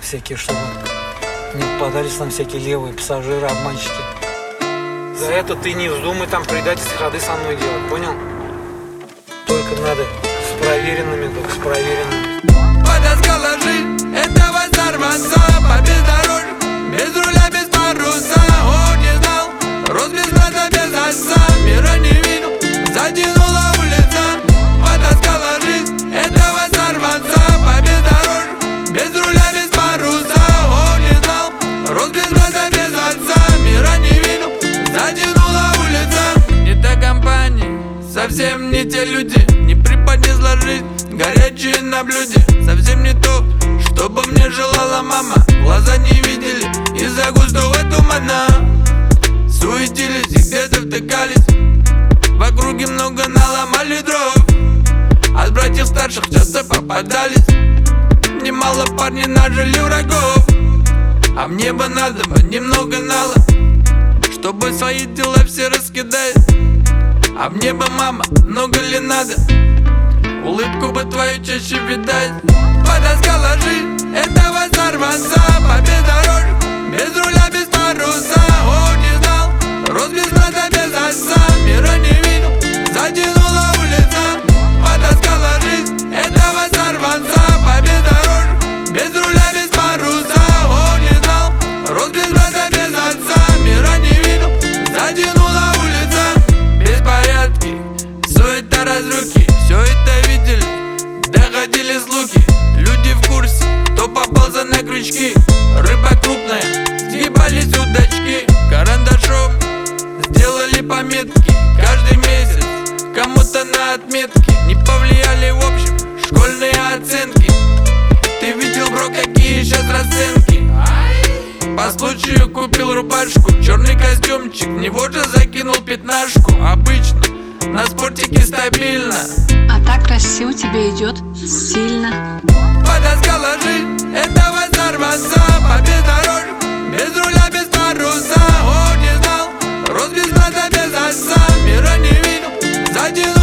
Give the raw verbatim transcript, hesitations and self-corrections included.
всякие, чтобы не попадались нам всякие левые пассажиры, обманщики. За это ты не вздумай там предательские ходы со мной делать, понял? Только надо с проверенными, только с проверенными. Подоскала жизнь этого сорванца по бездорожью, без руля, без паруса. Он не знал, рос без брата, без отца, мира не видел, затянула улица. Подоскала жизнь этого сорванца по бездорожью, без руля, без паруса. Он не знал, рос без брата, без отца, мира не видел, затянула улица. Не та компания, совсем не те люди, не преподнесла жизнь горячие на блюде. Совсем не то, что бы мне желала мама. Глаза не видели из-за густого тумана. Суетились и где-то втыкались, в округе много наломали дров. От братьев старших часто попадались, немало парней нажили врагов. А мне бы надо бы немного нала, чтобы свои дела все раскидать. А мне бы, мама, много ли надо, улыбку бы твою чаще видать. Подоскала жизнь этого сорванца по бездорожью, без руля, без паруса. Он не знал, рос без брата, без отца, мира не видел, затянула улица. Подоскала жизнь этого сорванца по бездорожью, без руля, без паруса. Он не знал, рос без брата, без отца, мира не видел, затянула улица. Беспорядки, суета, разруки, все это видели, доходили слухи. Люди в курсе, кто попался на крючки. Рыба крупная, съебались удочки. Карандашом сделали пометки каждый месяц, кому-то на отметки. Не повлияли в общем школьные оценки. Ты видел, бро, какие сейчас расценки? По случаю купил рубашку, черный костюмчик, в него же закинул пятнашку. Обычно на спортике стабильно, а так красиво тебе идет, стильно. Подоскала жизнь этого сорванца по бездорожью, без руля, без паруса. Он не знал, рос без брата, без отца, мира не видел, затянул